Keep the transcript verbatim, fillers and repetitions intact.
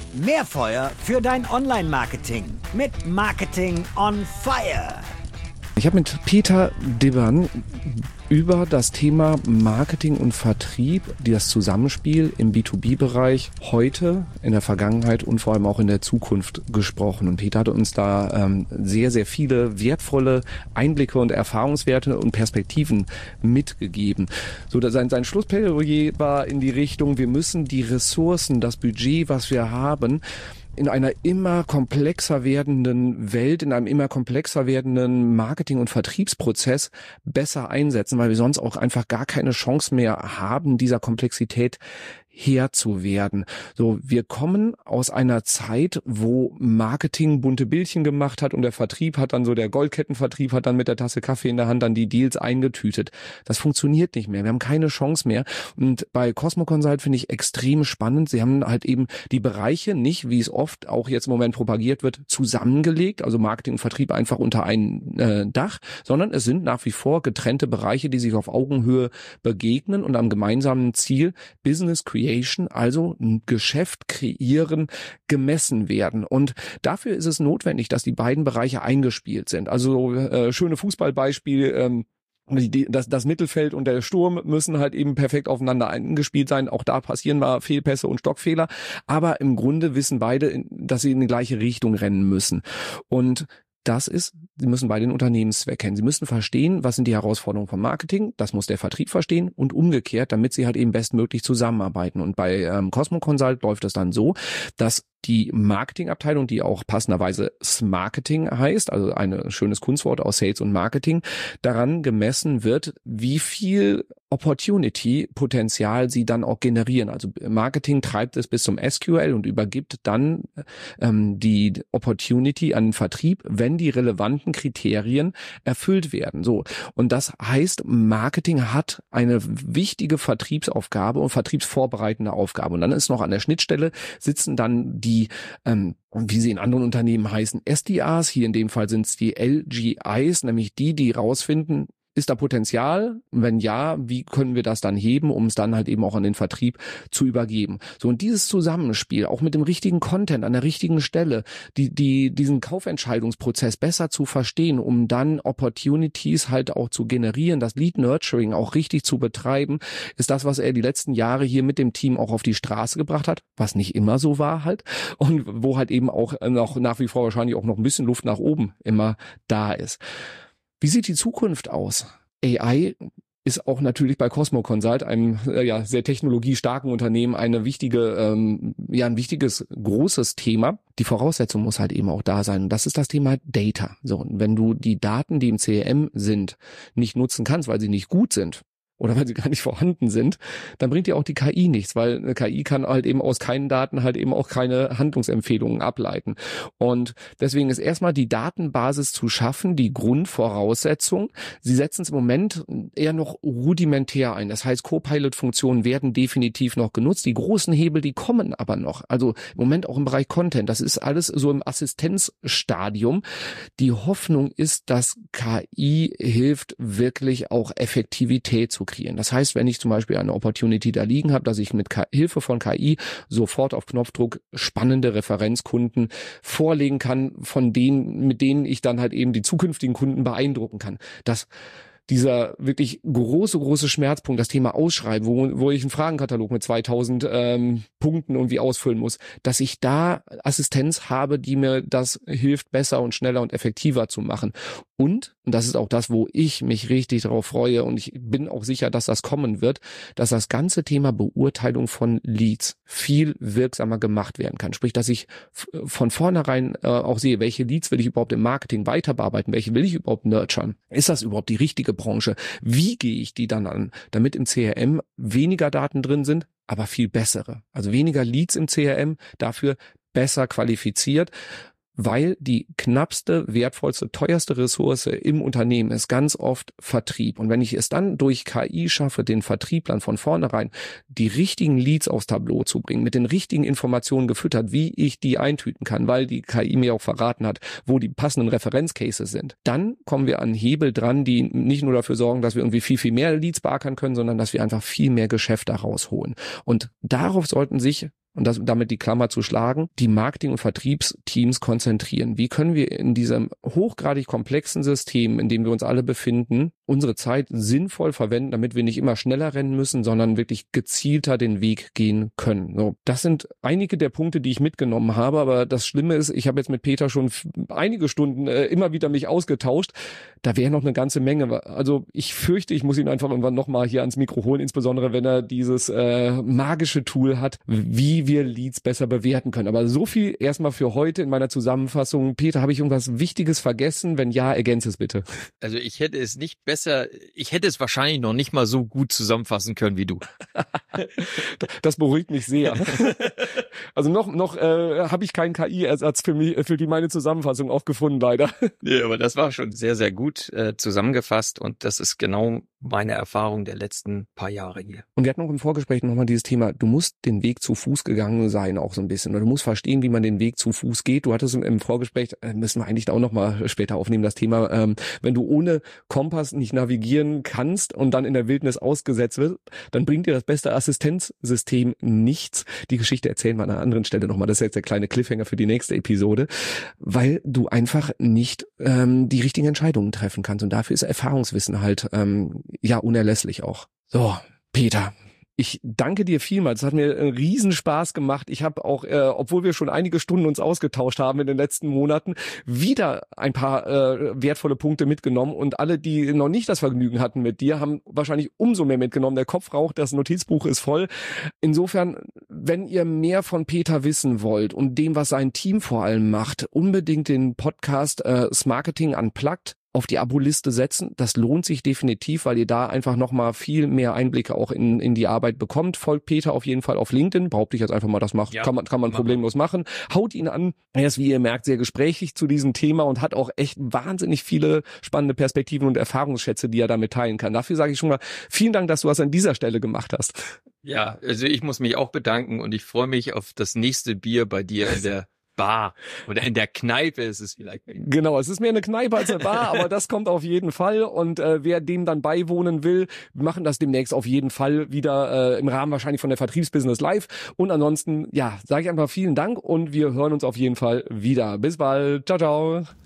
Mehr Feuer für dein Online-Marketing mit Marketing on Fire. Ich habe mit Peter Dibbern über das Thema Marketing und Vertrieb, das Zusammenspiel im B zwei B-Bereich heute, in der Vergangenheit und vor allem auch in der Zukunft gesprochen. Und Peter hat uns da ähm, sehr, sehr viele wertvolle Einblicke und Erfahrungswerte und Perspektiven mitgegeben. So, dass sein, sein Schlussplädoyer war in die Richtung, wir müssen die Ressourcen, das Budget, was wir haben, in einer immer komplexer werdenden Welt, in einem immer komplexer werdenden Marketing- und Vertriebsprozess besser einsetzen, weil wir sonst auch einfach gar keine Chance mehr haben, dieser Komplexität Herr zu werden. So, wir kommen aus einer Zeit, wo Marketing bunte Bildchen gemacht hat und der Vertrieb hat dann so, der Goldkettenvertrieb hat dann mit der Tasse Kaffee in der Hand dann die Deals eingetütet. Das funktioniert nicht mehr. Wir haben keine Chance mehr. Und bei Cosmo Consult finde ich extrem spannend. Sie haben halt eben die Bereiche nicht, wie es oft auch jetzt im Moment propagiert wird, zusammengelegt, also Marketing und Vertrieb einfach unter ein äh, Dach, sondern es sind nach wie vor getrennte Bereiche, die sich auf Augenhöhe begegnen und am gemeinsamen Ziel Business Creation, also ein Geschäft kreieren, gemessen werden. Und dafür ist es notwendig, dass die beiden Bereiche eingespielt sind. Also äh, schöne Fußballbeispiel, ähm, Die, das, das Mittelfeld und der Sturm müssen halt eben perfekt aufeinander eingespielt sein. Auch da passieren mal Fehlpässe und Stockfehler. Aber im Grunde wissen beide, dass sie in die gleiche Richtung rennen müssen. Und das ist, sie müssen beide den Unternehmenszweck kennen. Sie müssen verstehen, was sind die Herausforderungen vom Marketing. Das muss der Vertrieb verstehen und umgekehrt, damit sie halt eben bestmöglich zusammenarbeiten. Und bei ähm, Cosmo Consult läuft es dann so, dass die Marketingabteilung, die auch passenderweise S-Marketing heißt, also ein schönes Kunstwort aus Sales und Marketing, daran gemessen wird, wie viel Opportunity-Potenzial sie dann auch generieren. Also Marketing treibt es bis zum S Q L und übergibt dann ähm, die Opportunity an den Vertrieb, wenn die relevanten Kriterien erfüllt werden. So, und das heißt, Marketing hat eine wichtige Vertriebsaufgabe und vertriebsvorbereitende Aufgabe. Und dann ist noch an der Schnittstelle sitzen dann die die, ähm, wie sie in anderen Unternehmen heißen, S D Rs, hier in dem Fall sind es die L G Is, nämlich die, die rausfinden, ist da Potenzial? Wenn ja, wie können wir das dann heben, um es dann halt eben auch an den Vertrieb zu übergeben? So, und dieses Zusammenspiel, auch mit dem richtigen Content an der richtigen Stelle, die, die, diesen Kaufentscheidungsprozess besser zu verstehen, um dann Opportunities halt auch zu generieren, das Lead Nurturing auch richtig zu betreiben, ist das, was er die letzten Jahre hier mit dem Team auch auf die Straße gebracht hat, was nicht immer so war halt und wo halt eben auch noch nach wie vor wahrscheinlich auch noch ein bisschen Luft nach oben immer da ist. Wie sieht die Zukunft aus? A I ist auch natürlich bei Cosmo Consult, einem äh, ja sehr technologiestarken Unternehmen, eine wichtige, ähm, ja ein wichtiges großes Thema. Die Voraussetzung muss halt eben auch da sein. Und das ist das Thema Data. So, und wenn du die Daten, die im C R M sind, nicht nutzen kannst, weil sie nicht gut sind, oder weil sie gar nicht vorhanden sind, dann bringt dir auch die K I nichts, weil eine K I kann halt eben aus keinen Daten halt eben auch keine Handlungsempfehlungen ableiten. Und deswegen ist erstmal die Datenbasis zu schaffen, die Grundvoraussetzung. Sie setzen es im Moment eher noch rudimentär ein. Das heißt, Copilot-Funktionen werden definitiv noch genutzt. Die großen Hebel, die kommen aber noch. Also im Moment auch im Bereich Content. Das ist alles so im Assistenzstadium. Die Hoffnung ist, dass K I hilft, wirklich auch Effektivität zu kreieren. Das heißt, wenn ich zum Beispiel eine Opportunity da liegen habe, dass ich mit K- Hilfe von K I sofort auf Knopfdruck spannende Referenzkunden vorlegen kann, von denen, mit denen ich dann halt eben die zukünftigen Kunden beeindrucken kann. Das dieser wirklich große, große Schmerzpunkt, das Thema Ausschreiben, wo, wo ich einen Fragenkatalog mit zweitausend ähm, Punkten irgendwie ausfüllen muss, dass ich da Assistenz habe, die mir das hilft, besser und schneller und effektiver zu machen. Und, und das ist auch das, wo ich mich richtig darauf freue und ich bin auch sicher, dass das kommen wird, dass das ganze Thema Beurteilung von Leads viel wirksamer gemacht werden kann. Sprich, dass ich f- von vornherein äh, auch sehe, welche Leads will ich überhaupt im Marketing weiter bearbeiten, welche will ich überhaupt nurturen. Ist das überhaupt die richtige Branche? Wie gehe ich die dann an, damit im C R M weniger Daten drin sind, aber viel bessere. Also weniger Leads im C R M, dafür besser qualifiziert, weil die knappste, wertvollste, teuerste Ressource im Unternehmen ist ganz oft Vertrieb. Und wenn ich es dann durch K I schaffe, den Vertrieblern von vornherein die richtigen Leads aufs Tableau zu bringen, mit den richtigen Informationen gefüttert, wie ich die eintüten kann, weil die K I mir auch verraten hat, wo die passenden Referenzcases sind, dann kommen wir an Hebel dran, die nicht nur dafür sorgen, dass wir irgendwie viel, viel mehr Leads beackern können, sondern dass wir einfach viel mehr Geschäft daraus holen. Und darauf sollten sich und das, damit die Klammer zu schlagen, die Marketing- und Vertriebsteams konzentrieren. Wie können wir in diesem hochgradig komplexen System, in dem wir uns alle befinden, unsere Zeit sinnvoll verwenden, damit wir nicht immer schneller rennen müssen, sondern wirklich gezielter den Weg gehen können. So, das sind einige der Punkte, die ich mitgenommen habe, aber das Schlimme ist, ich habe jetzt mit Peter schon f- einige Stunden äh, immer wieder mich ausgetauscht. Da wäre noch eine ganze Menge. Also ich fürchte, ich muss ihn einfach irgendwann nochmal hier ans Mikro holen, insbesondere wenn er dieses äh, magische Tool hat, wie wir Leads besser bewerten können. Aber so viel erstmal für heute in meiner Zusammenfassung. Peter, habe ich irgendwas Wichtiges vergessen? Wenn ja, ergänze es bitte. Also ich hätte es nicht besser, ich hätte es wahrscheinlich noch nicht mal so gut zusammenfassen können wie du. Das beruhigt mich sehr. Also noch noch äh, habe ich keinen K I-Ersatz für mich, für die meine Zusammenfassung auch gefunden, leider. Nee, aber das war schon sehr, sehr gut äh, zusammengefasst und das ist genau meine Erfahrung der letzten paar Jahre hier. Und wir hatten noch im Vorgespräch nochmal dieses Thema, du musst den Weg zu Fuß gegangen sein auch so ein bisschen. Oder du musst verstehen, wie man den Weg zu Fuß geht. Du hattest im, im Vorgespräch, äh, müssen wir eigentlich auch nochmal später aufnehmen, das Thema, ähm, wenn du ohne Kompass nicht navigieren kannst und dann in der Wildnis ausgesetzt wirst, dann bringt dir das beste Assistenzsystem nichts. Die Geschichte erzählen wir an einer anderen Stelle nochmal. Das ist jetzt der kleine Cliffhanger für die nächste Episode, weil du einfach nicht ähm, die richtigen Entscheidungen treffen kannst. Und dafür ist Erfahrungswissen halt ähm, ja unerlässlich auch. So, Peter, ich danke dir vielmals. Es hat mir einen Riesenspaß gemacht. Ich habe auch, äh, obwohl wir schon einige Stunden uns ausgetauscht haben in den letzten Monaten, wieder ein paar äh, wertvolle Punkte mitgenommen. Und alle, die noch nicht das Vergnügen hatten mit dir, haben wahrscheinlich umso mehr mitgenommen. Der Kopf raucht, das Notizbuch ist voll. Insofern, wenn ihr mehr von Peter wissen wollt und dem, was sein Team vor allem macht, unbedingt den Podcast äh, Smarketing Unplugged auf die Abo-Liste setzen. Das lohnt sich definitiv, weil ihr da einfach nochmal viel mehr Einblicke auch in in die Arbeit bekommt. Folgt Peter auf jeden Fall auf LinkedIn. Behaupte ich jetzt einfach mal, das macht, ja, kann man kann man problemlos machen. Haut ihn an. Er ist, wie ihr merkt, sehr gesprächig zu diesem Thema und hat auch echt wahnsinnig viele spannende Perspektiven und Erfahrungsschätze, die er damit teilen kann. Dafür sage ich schon mal vielen Dank, dass du das an dieser Stelle gemacht hast. Ja, also ich muss mich auch bedanken und ich freue mich auf das nächste Bier bei dir in der Bar oder in der Kneipe ist es vielleicht. Genau, es ist mehr eine Kneipe als eine Bar, aber das kommt auf jeden Fall und äh, wer dem dann beiwohnen will, wir machen das demnächst auf jeden Fall wieder äh, im Rahmen wahrscheinlich von der Vertriebsbusiness Live und ansonsten, ja, sage ich einfach vielen Dank und wir hören uns auf jeden Fall wieder. Bis bald. Ciao, ciao.